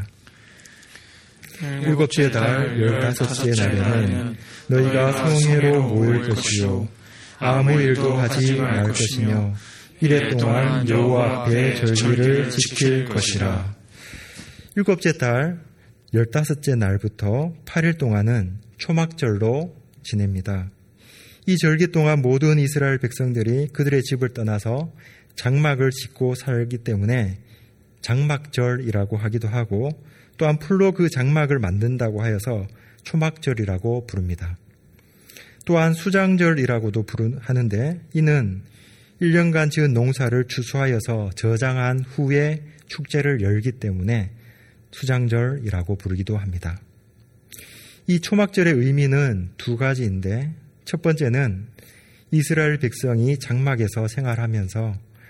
일곱째 달 열다섯째 날에는 너희가 성회로 모일 것이요 아무 일도 하지 말 것이며 이래 동안 여호와 앞에 절기를 지킬 것이라. 일곱째 달 열다섯째 날부터 팔 일 동안은 초막절로 지냅니다. 이 절기 동안 모든 이스라엘 백성들이 그들의 집을 떠나서 장막을 짓고 살기 때문에 장막절이라고 하기도 하고 또한 풀로 그 장막을 만든다고 하여서 초막절이라고 부릅니다. 또한 수장절이라고도 하는데 이는 일 년간 지은 농사를 추수하여서 저장한 후에 축제를 열기 때문에 수장절이라고 부르기도 합니다. 이 초막절의 의미는 두 가지인데 첫 번째는 이스라엘 백성이 장막에서 생활하면서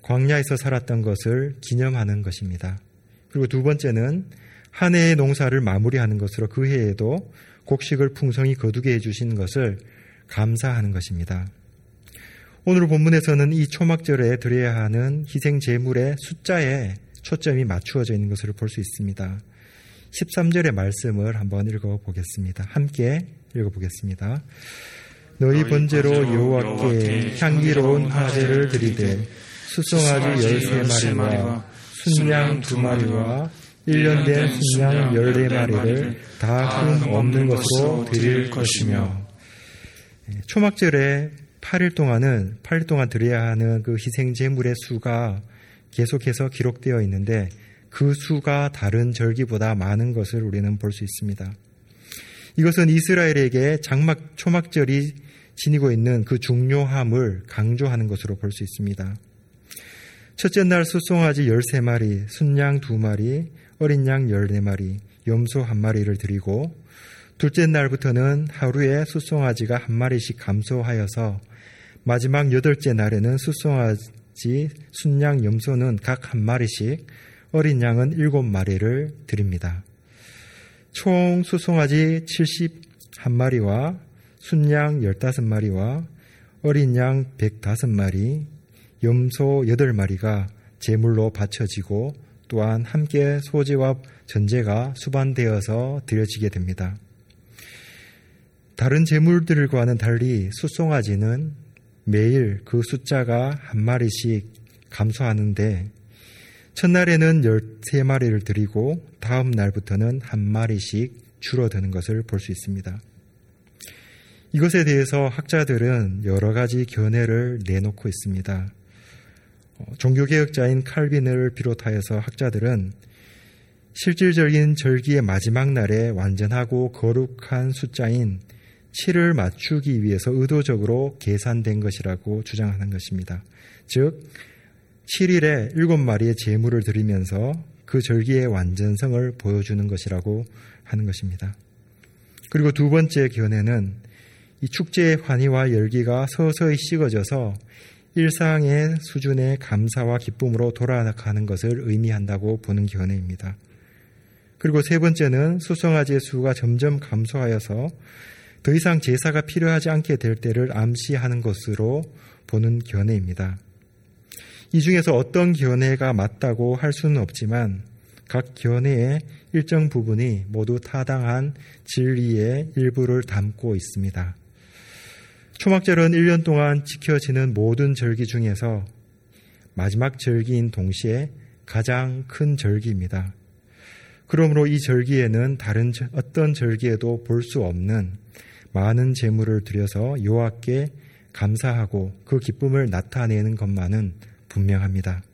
광야에서 살았던 것을 기념하는 것입니다. 그리고 두 번째는 한 해의 농사를 마무리하는 것으로 그 해에도 곡식을 풍성히 거두게 해주신 것을 감사하는 것입니다. 오늘 본문에서는 이 초막절에 드려야 하는 희생 제물의 숫자에 초점이 맞추어져 있는 것을 볼 수 있습니다. 십삼 절의 말씀을 한번 읽어보겠습니다. 함께 읽어보겠습니다. 너희 번제로 여호와께 향기로운 화제를 드리되 수송아지 열세 마리와 순양 두 마리와 일 년 된 순양 열네 마리를 다 흠 없는 것으로 드릴 것이며. 초막절에 팔 일 동안은 팔 일 동안 드려야 하는 그 희생 제물의 수가 계속해서 기록되어 있는데 그 수가 다른 절기보다 많은 것을 우리는 볼 수 있습니다. 이것은 이스라엘에게 장막 초막절이 지니고 있는 그 중요함을 강조하는 것으로 볼 수 있습니다. 첫째 날 수송아지 열세 마리, 순양 두 마리, 어린 양 열네 마리, 염소 한 마리를 드리고 둘째 날부터는 하루에 수송아지가 한 마리씩 감소하여서 마지막 여덟째 날에는 수송아지, 순양, 염소는 각 한 마리씩, 어린 양은 일곱 마리를 드립니다. 총 수송아지 칠십일 마리와 순양 십오 마리와 어린 양 백오 마리, 염소 여덟 마리가 제물로 바쳐지고 또한 함께 소제와 전제가 수반되어서 드려지게 됩니다. 다른 제물들과는 달리 수송아지는 매일 그 숫자가 한 마리씩 감소하는데 첫날에는 열세 마리를 드리고 다음 날부터는 한 마리씩 줄어드는 것을 볼 수 있습니다. 이것에 대해서 학자들은 여러 가지 견해를 내놓고 있습니다. 종교개혁자인 칼빈을 비롯하여서 학자들은 실질적인 절기의 마지막 날에 완전하고 거룩한 숫자인 칠을 맞추기 위해서 의도적으로 계산된 것이라고 주장하는 것입니다. 즉 칠 일에 일곱 마리의 제물을 드리면서 그 절기의 완전성을 보여주는 것이라고 하는 것입니다. 그리고 두 번째 견해는 이 축제의 환희와 열기가 서서히 식어져서 일상의 수준의 감사와 기쁨으로 돌아가는 것을 의미한다고 보는 견해입니다. 그리고 세 번째는 수송아지의 수가 점점 감소하여서 더 이상 제사가 필요하지 않게 될 때를 암시하는 것으로 보는 견해입니다. 이 중에서 어떤 견해가 맞다고 할 수는 없지만 각 견해의 일정 부분이 모두 타당한 진리의 일부를 담고 있습니다. 초막절은 일 년 동안 지켜지는 모든 절기 중에서 마지막 절기인 동시에 가장 큰 절기입니다. 그러므로 이 절기에는 다른 어떤 절기에도 볼 수 없는 많은 제물을 드려서 여호와께 감사하고 그 기쁨을 나타내는 것만은 분명합니다.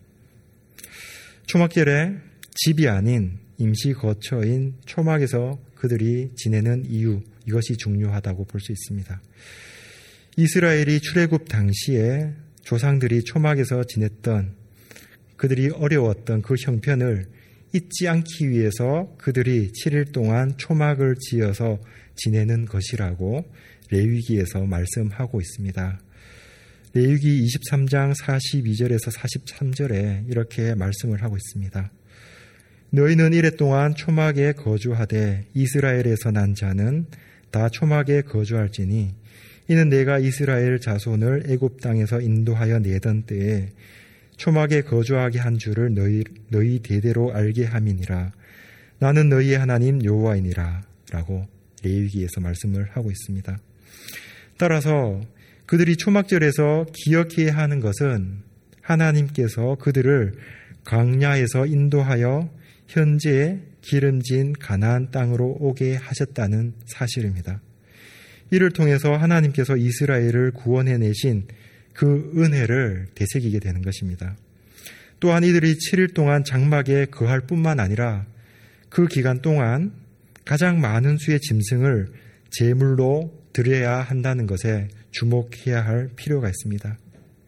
초막절에 집이 아닌 임시 거처인 초막에서 그들이 지내는 이유, 이것이 중요하다고 볼 수 있습니다. 이스라엘이 출애굽 당시에 조상들이 초막에서 지냈던 그들이 어려웠던 그 형편을 잊지 않기 위해서 그들이 칠 일 동안 초막을 지어서 지내는 것이라고 레위기에서 말씀하고 있습니다. 레위기 이십삼 장 사십이 절에서 사십삼 절에 이렇게 말씀을 하고 있습니다. 너희는 이래 동안 초막에 거주하되 이스라엘에서 난 자는 다 초막에 거주할지니 이는 내가 이스라엘 자손을 애굽 땅에서 인도하여 내던 때에 초막에 거주하게 한 줄을 너희, 너희 대대로 알게 함이니라. 나는 너희의 하나님 여호와이니라 라고 레위기에서 말씀을 하고 있습니다. 따라서 그들이 초막절에서 기억해야 하는 것은 하나님께서 그들을 광야에서 인도하여 현재 기름진 가나안 땅으로 오게 하셨다는 사실입니다. 이를 통해서 하나님께서 이스라엘을 구원해내신 그 은혜를 되새기게 되는 것입니다. 또한 이들이 칠 일 동안 장막에 거할 뿐만 아니라 그 기간 동안 가장 많은 수의 짐승을 제물로 드려야 한다는 것에 주목해야 할 필요가 있습니다.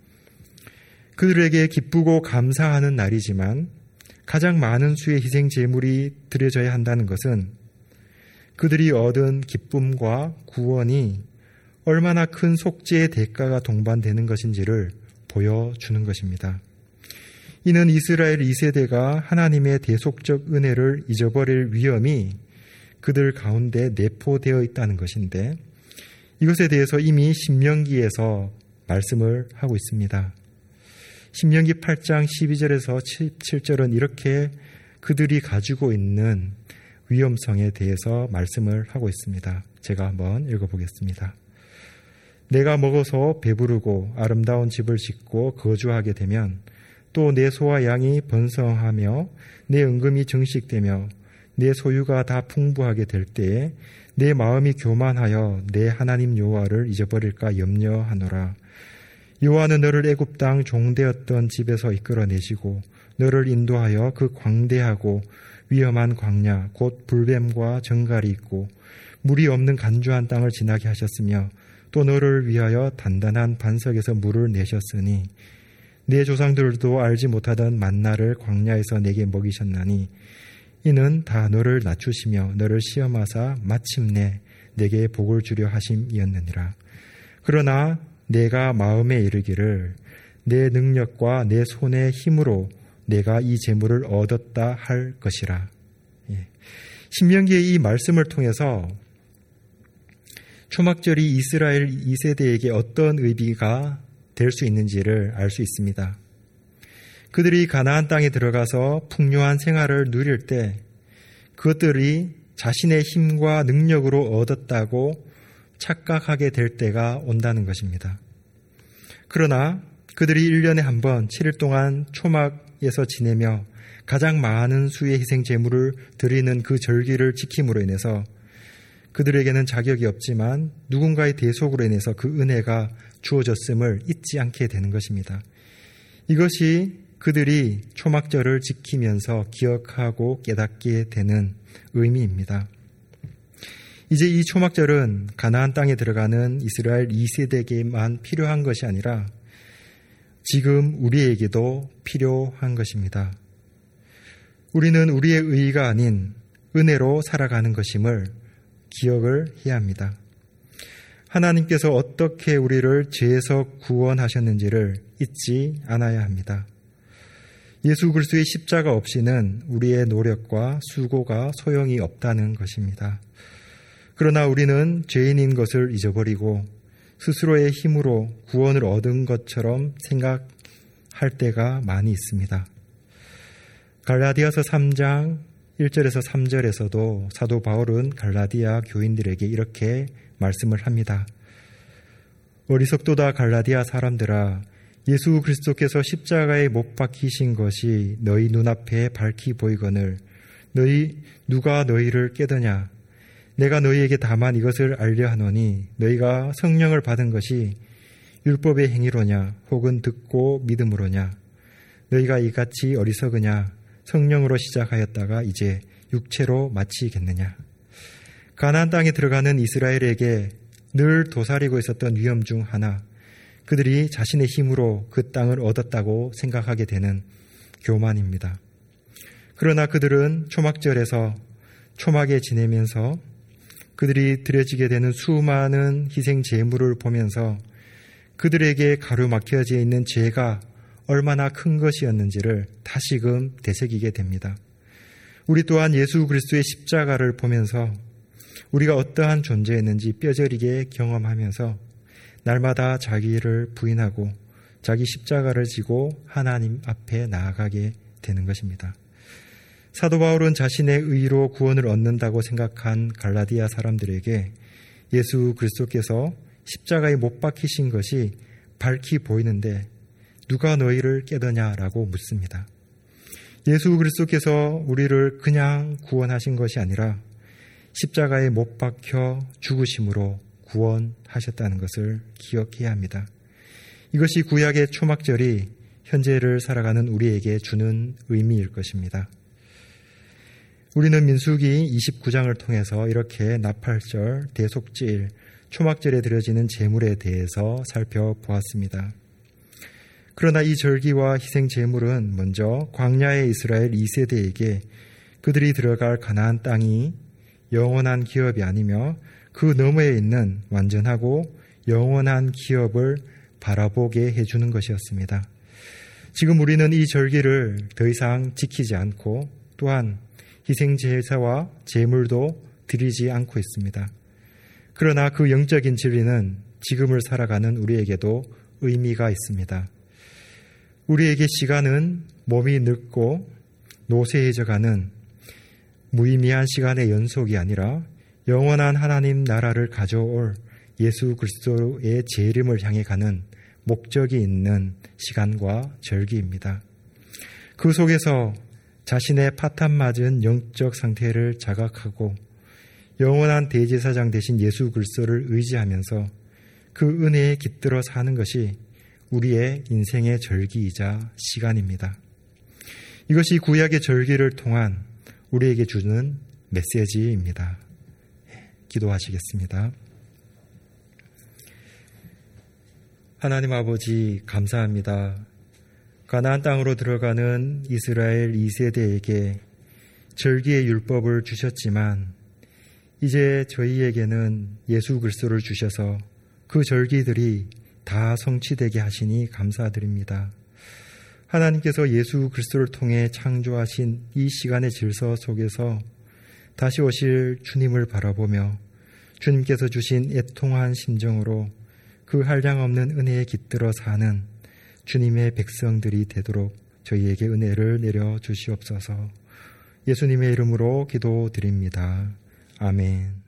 그들에게 기쁘고 감사하는 날이지만 가장 많은 수의 희생 제물이 드려져야 한다는 것은 그들이 얻은 기쁨과 구원이 얼마나 큰 속죄의 대가가 동반되는 것인지를 보여주는 것입니다. 이는 이스라엘 이 세대가 하나님의 대속적 은혜를 잊어버릴 위험이 그들 가운데 내포되어 있다는 것인데, 이것에 대해서 이미 신명기에서 말씀을 하고 있습니다. 신명기 팔 장 십이 절에서 십칠 절은 이렇게 그들이 가지고 있는 위험성에 대해서 말씀을 하고 있습니다. 제가 한번 읽어보겠습니다. 내가 먹어서 배부르고 아름다운 집을 짓고 거주하게 되면 또 내 소와 양이 번성하며 내 은금이 증식되며 내 소유가 다 풍부하게 될 때에 내 마음이 교만하여 내 하나님 여호와를 잊어버릴까 염려하노라. 여호와는 너를 애굽 땅 종되었던 집에서 이끌어내시고 너를 인도하여 그 광대하고 위험한 광야 곧 불뱀과 정갈이 있고 물이 없는 간주한 땅을 지나게 하셨으며 또 너를 위하여 단단한 반석에서 물을 내셨으니 내 조상들도 알지 못하던 만나를 광야에서 내게 먹이셨나니 이는 다 너를 낮추시며 너를 시험하사 마침내 내게 복을 주려 하심이었느니라. 그러나 내가 마음에 이르기를 내 능력과 내 손의 힘으로 내가 이 재물을 얻었다 할 것이라. 예. 신명기의 이 말씀을 통해서 초막절이 이스라엘 이 세대에게 어떤 의미가 될 수 있는지를 알 수 있습니다. 그들이 가나안 땅에 들어가서 풍요한 생활을 누릴 때 그것들이 자신의 힘과 능력으로 얻었다고 착각하게 될 때가 온다는 것입니다. 그러나 그들이 일 년에 한 번 칠 일 동안 초막에서 지내며 가장 많은 수의 희생 제물을 드리는 그 절기를 지킴으로 인해서 그들에게는 자격이 없지만 누군가의 대속으로 인해서 그 은혜가 주어졌음을 잊지 않게 되는 것입니다. 이것이 그들이 초막절을 지키면서 기억하고 깨닫게 되는 의미입니다. 이제 이 초막절은 가나안 땅에 들어가는 이스라엘 이 세대에게만 필요한 것이 아니라 지금 우리에게도 필요한 것입니다. 우리는 우리의 의의가 아닌 은혜로 살아가는 것임을 기억을 해야 합니다. 하나님께서 어떻게 우리를 죄에서 구원하셨는지를 잊지 않아야 합니다. 예수 그리스도의 십자가 없이는 우리의 노력과 수고가 소용이 없다는 것입니다. 그러나 우리는 죄인인 것을 잊어버리고 스스로의 힘으로 구원을 얻은 것처럼 생각할 때가 많이 있습니다. 갈라디아서 삼 장 일 절에서 삼 절에서도 사도 바울은 갈라디아 교인들에게 이렇게 말씀을 합니다. 어리석도다 갈라디아 사람들아, 예수 그리스도께서 십자가에 못 박히신 것이 너희 눈앞에 밝히 보이거늘 너희 누가 너희를 깨더냐? 내가 너희에게 다만 이것을 알려 하노니 너희가 성령을 받은 것이 율법의 행위로냐 혹은 듣고 믿음으로냐? 너희가 이같이 어리석으냐? 성령으로 시작하였다가 이제 육체로 마치겠느냐? 가나안 땅에 들어가는 이스라엘에게 늘 도사리고 있었던 위험 중 하나, 그들이 자신의 힘으로 그 땅을 얻었다고 생각하게 되는 교만입니다. 그러나 그들은 초막절에서 초막에 지내면서 그들이 드려지게 되는 수많은 희생 제물을 보면서 그들에게 가로막혀져 있는 죄가 얼마나 큰 것이었는지를 다시금 되새기게 됩니다. 우리 또한 예수 그리스도의 십자가를 보면서 우리가 어떠한 존재였는지 뼈저리게 경험하면서 날마다 자기를 부인하고 자기 십자가를 지고 하나님 앞에 나아가게 되는 것입니다. 사도 바울은 자신의 의로 구원을 얻는다고 생각한 갈라디아 사람들에게 예수 그리스도께서 십자가에 못 박히신 것이 밝히 보이는데 누가 너희를 깨더냐라고 묻습니다. 예수 그리스도께서 우리를 그냥 구원하신 것이 아니라 십자가에 못 박혀 죽으심으로 구원하셨다는 것을 기억해야 합니다. 이것이 구약의 초막절이 현재를 살아가는 우리에게 주는 의미일 것입니다. 우리는 민수기 이십구 장을 통해서 이렇게 나팔절, 대속절, 초막절에 드려지는 제물에 대해서 살펴보았습니다. 그러나 이 절기와 희생 제물은 먼저 광야의 이스라엘 이 세대에게 그들이 들어갈 가나안 땅이 영원한 기업이 아니며 그 너머에 있는 완전하고 영원한 기업을 바라보게 해주는 것이었습니다. 지금 우리는 이 절기를 더 이상 지키지 않고 또한 희생 제사와 제물도 드리지 않고 있습니다. 그러나 그 영적인 진리는 지금을 살아가는 우리에게도 의미가 있습니다. 우리에게 시간은 몸이 늙고 노쇠해져가는 무의미한 시간의 연속이 아니라 영원한 하나님 나라를 가져올 예수 그리스도의 재림을 향해 가는 목적이 있는 시간과 절기입니다. 그 속에서 자신의 파탄 맞은 영적 상태를 자각하고 영원한 대제사장 되신 예수 그리스도를 의지하면서 그 은혜에 깃들어 사는 것이 우리의 인생의 절기이자 시간입니다. 이것이 구약의 절기를 통한 우리에게 주는 메시지입니다. 기도하시겠습니다. 하나님 아버지 감사합니다. 가나안 땅으로 들어가는 이스라엘 이 세대에게 절기의 율법을 주셨지만 이제 저희에게는 예수 그리스도를 주셔서 그 절기들이 다 성취되게 하시니 감사드립니다. 하나님께서 예수 그리스도를 통해 창조하신 이 시간의 질서 속에서 다시 오실 주님을 바라보며 주님께서 주신 애통한 심정으로 그 한량없는 은혜에 깃들어 사는 주님의 백성들이 되도록 저희에게 은혜를 내려 주시옵소서. 예수님의 이름으로 기도드립니다. 아멘.